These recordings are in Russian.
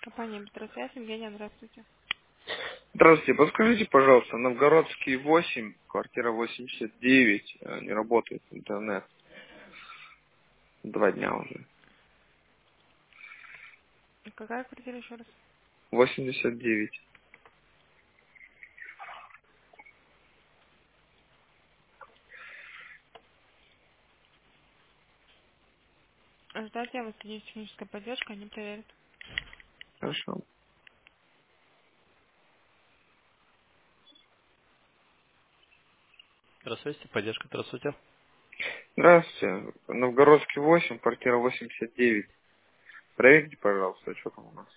Компания «Быстросвязь». Евгения, здравствуйте. Здравствуйте, подскажите, пожалуйста, Новгородский 8, квартира 89, не работает интернет 2 дня уже. Какая квартира еще раз? 89. Ждать вас есть техническая поддержка, они проверят. Хорошо. Здравствуйте, поддержка, здравствуйте. Здравствуйте, Новгородский 8, квартира 89. Проверьте, пожалуйста, что там у нас.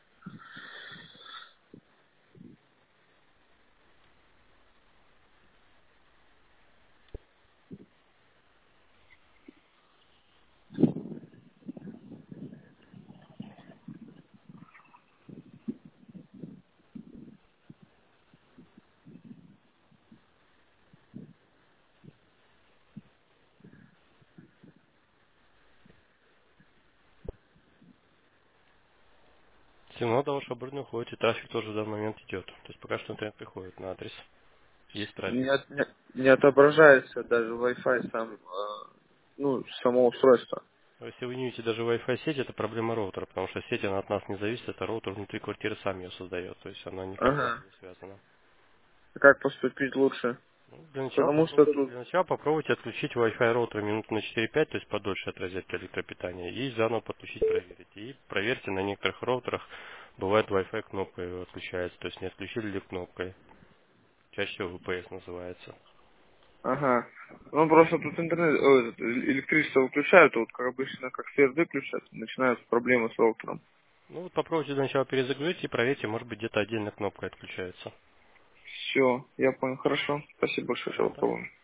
Сигнал до вашего оборудования уходит, и трафик тоже в данный момент идет. То есть пока что интернет приходит на адрес. Есть трафик. Не отображается даже Wi-Fi сам, само устройство. Но если вы не видите даже Wi-Fi сеть, это проблема роутера, потому что сеть она от нас не зависит, это роутер внутри квартиры сам ее создает, то есть она никак с вами Ага. не связана. Как поступить лучше? Ну, Потому что тут... для начала попробуйте отключить Wi-Fi роутер минут на 4-5, то есть подольше от розетки электропитания, и заново подключить, проверить. И проверьте, на некоторых роутерах бывает Wi-Fi кнопкой отключается, то есть не отключили ли кнопкой. Чаще всего VPS называется. Ага. Ну просто тут электричество выключают, а вот как обычно, как свет выключат, начинаются проблемы с роутером. Ну вот попробуйте для начала перезагрузить и проверьте, может быть где-то отдельно кнопка отключается. Все, я понял, хорошо. Спасибо большое, что Да. попробуем.